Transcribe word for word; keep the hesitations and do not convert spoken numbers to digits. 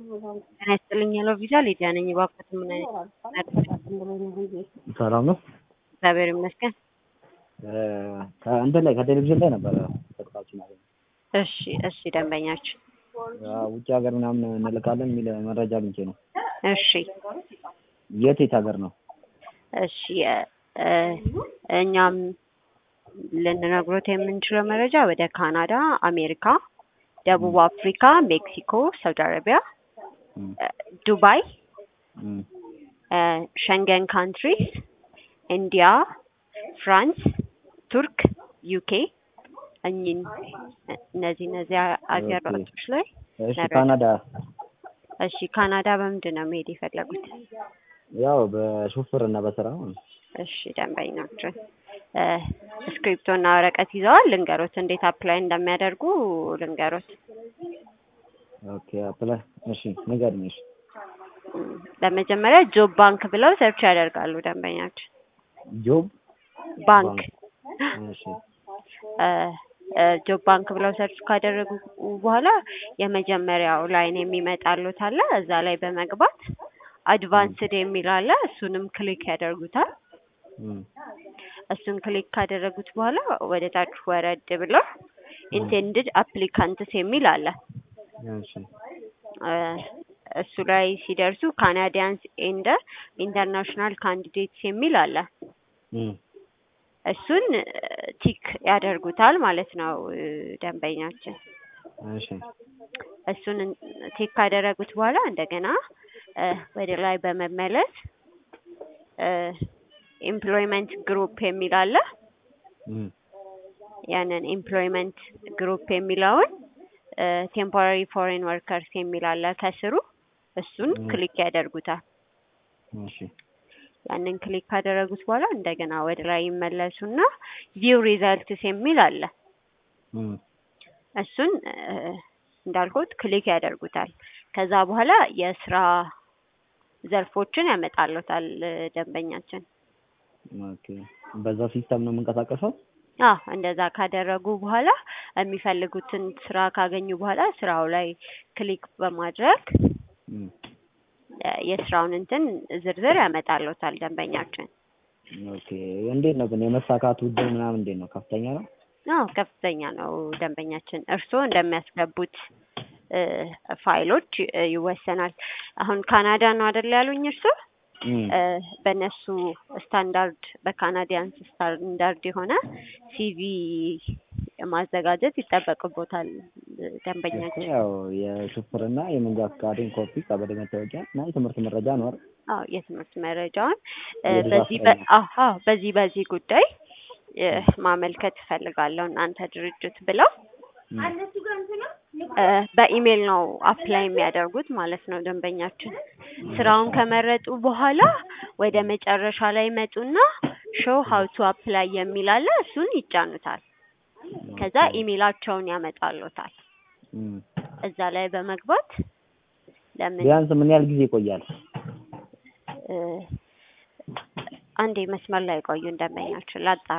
ጤና ይስጥልኝ ሄሎ ቪዛ ሊዲያ ነኝ። እባክዎት ምን አይነት ሰላም ነው? እግዚአብሔር ይመስገን። ከእንትን ላይ ከቴሌቪዥን ላይ ነበረ ተጥቃችን አለ። እሺ እሺ ደንበኛችን ውጭ ሀገር ምናምን እንልካለን የሚል መረጃ አግኝቼ ነው። እሺ የት የት ሀገር ነው? እሺ እኛም ልንነግሮት የምንችለው መረጃ ወደ ካናዳ፣ አሜሪካ፣ ደቡብ አፍሪካ፣ ሜክሲኮ፣ ሳውዲ አረቢያ፣ ዱባይ፣ ሸንገን ካንትሪስ፣ ኢንዲያ፣ ፍራንስ፣ ቱርክ፣ ዩኬ እኚህን እነዚህ እነዚህ አገሮች ላይ እሺ ካናዳ እሺ ካናዳ በምንድን ነው መሄድ የፈለጉት? ያው በሹፍር እና በስራ ነው። እሺ ደንበኛችን ስክሪፕቶ እና ወረቀት ይዘዋል? ልንገሮት እንዴት አፕላይ እንደሚያደርጉ ልንገሮት። ኦኬ አፕላይ እሺ ንገሪኝ። እሺ ለመጀመሪያ ጆብ ባንክ ብለው ሰርች ያደርጋሉ ደንበኛችን። ጆብ ባንክ እሺ ጆብ ባንክ ብለው ሰርች ካደረጉ በኋላ የመጀመሪያው ላይን የሚመጣሉት አለ። እዛ ላይ በመግባት አድቫንስድ የሚል አለ። እሱንም ክሊክ ያደርጉታል። እሱን ክሊክ ካደረጉት በኋላ ወደ ታች ወረድ ብለው ኢንቴንድድ አፕሊካንትስ የሚል አለ። እሺ እሱ ላይ ሲደርሱ ካናዲያንስ ኤንድ ኢንተርናሽናል ካንዲዴትስ የሚል አለ። እሱን ቲክ ያደርጉታል ማለት ነው ደንበኛችን። እሺ እሱን ቲክ ካደረጉት በኋላ እንደገና ወደ ላይ በመመለስ ኤምፕሎይመንት ግሩፕ የሚል አለ። ያንን ኤምፕሎይመንት ግሩፕ የሚለውን ቴምፖራሪ ፎሬን ወርከርስ የሚል አለ ከስሩ። እሱን ክሊክ ያደርጉታል። እሺ ያንን ክሊክ ካደረጉት በኋላ እንደገና ወደ ላይ ይመለሱና ቪው ሪዛልትስ የሚል አለ። እሱን እንዳልኩት ክሊክ ያደርጉታል። ከዛ በኋላ የስራ ዘርፎችን ያመጣሉታል ደንበኛችን። ኦኬ በዛ ሲስተም ነው የምንቀሳቀሰው? አዎ እንደዛ ካደረጉ በኋላ የሚፈልጉትን ስራ ካገኙ በኋላ ስራው ላይ ክሊክ በማድረግ የስራውን እንትን ዝርዝር ያመጣሉታል ደንበኛችን። ኦኬ እንዴት ነው ግን የመሳካቱ እድል ምናምን እንዴት ነው? ከፍተኛ ነው? አዎ ከፍተኛ ነው ደንበኛችን። እርስዎ እንደሚያስገቡት ፋይሎች ይወሰናል። አሁን ካናዳ ነው አይደል ያሉኝ እርስዎ? በነሱ ስታንዳርድ በካናዲያንስ ስታንዳርድ የሆነ ሲቪ ማዘጋጀት ይጠበቅቦታል ደንበኛችን። ያው የሹፍርና የመንጃ ፈቃድን ኮፒ፣ ቀበሌ መታወቂያ እና የትምህርት መረጃ ነው አይደል? አዎ የትምህርት መረጃውን በዚህ አሃ በዚህ በዚህ ጉዳይ ማመልከት እፈልጋለሁ እናንተ ድርጅት ብለው በኢሜል ነው አፕላይ የሚያደርጉት ማለት ነው ደንበኛችን። ስራውን ከመረጡ በኋላ ወደ መጨረሻ ላይ መጡና ሾው ሃው ቱ አፕላይ የሚል አለ። እሱን ይጫኑታል። ከዛ ኢሜላቸውን ያመጣሉታል። እዛ ላይ በመግባት ለምን ቢያንስ ምን ያህል ጊዜ ይቆያል? አንዴ መስመር ላይ ቆዩ ደንበኛችን ላጣ